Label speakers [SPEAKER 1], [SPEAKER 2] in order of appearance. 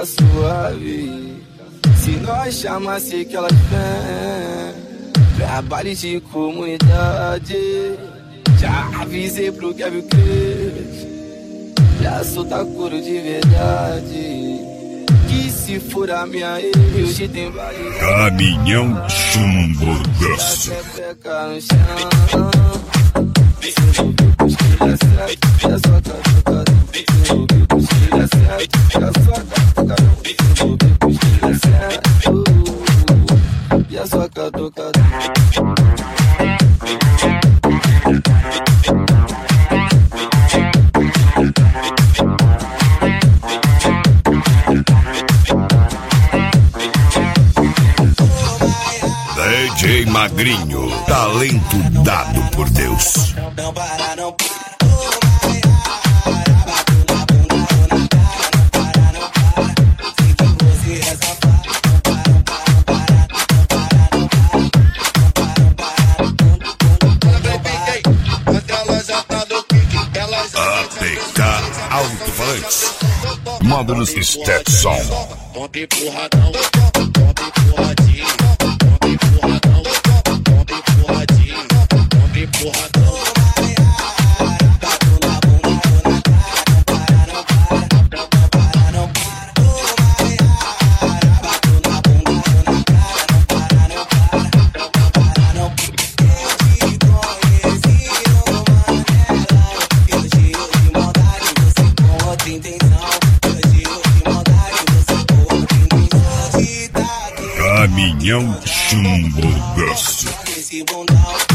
[SPEAKER 1] fica suave. Se nós chamasse que elas vêm pra baile de comunidade. Já avisei pro Kevin Cres pra soltar couro de verdade. Que se for a minha eu te tenho vários.
[SPEAKER 2] Caminhão chumbo grosso.
[SPEAKER 1] Peca no chão. Se envolver com esquina certo, fica só catucada. Se envolver com esquina certo, fica só catucada. Se envolver com esquina certo, fica só catucada.
[SPEAKER 2] DJ Magrinho, talento dado por Deus.
[SPEAKER 3] Não para, não para.
[SPEAKER 2] APK Alto-Falantes. Módulos Stetson.
[SPEAKER 3] Pompe empurradão, pompe empurradinho, pompe empurradão, pompe empurradinho, pompe empurradão.
[SPEAKER 2] Caminhão chumbo grosso.
[SPEAKER 3] Esse bundão